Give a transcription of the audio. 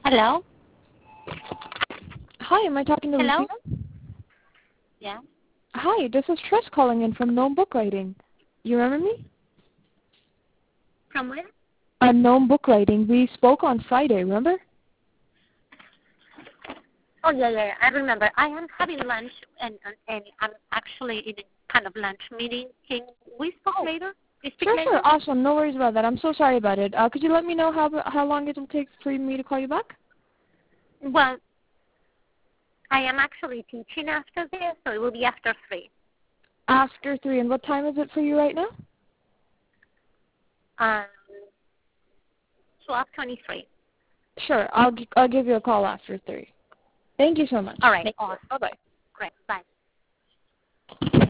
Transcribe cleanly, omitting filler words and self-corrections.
Hello? Hi, am I talking to Hello? Lucina? Yeah. Hi, this is Trish calling in from Gnome Book Writing. You remember me? From where? Gnome Book Writing. We spoke on Friday, remember? Oh, yeah. I remember. I am having lunch, and I'm actually in a kind of lunch meeting. Can we speak Oh, later? We speak sure. later? Awesome. No worries about that. I'm so sorry about it. Could you let me know how long it will take for me to call you back? Well, I am actually teaching after this, so it will be after 3. After 3. And what time is it for you right now? Um, 12:23. Sure. I'll give you a call after 3. Thank you so much. All right. Thank you. Awesome. Bye-bye. Great. Bye.